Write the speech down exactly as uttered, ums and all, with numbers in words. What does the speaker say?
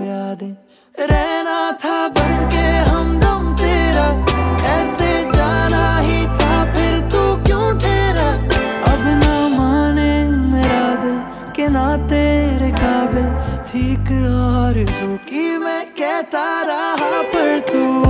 यादें। रहना था बनके हमदम तेरा, ऐसे जाना ही था फिर तू क्यों ठहरा। अब ना माने मेरा दिल के ना तेरे काबिल थी एक आरज़ू की मैं कहता रहा, पर तू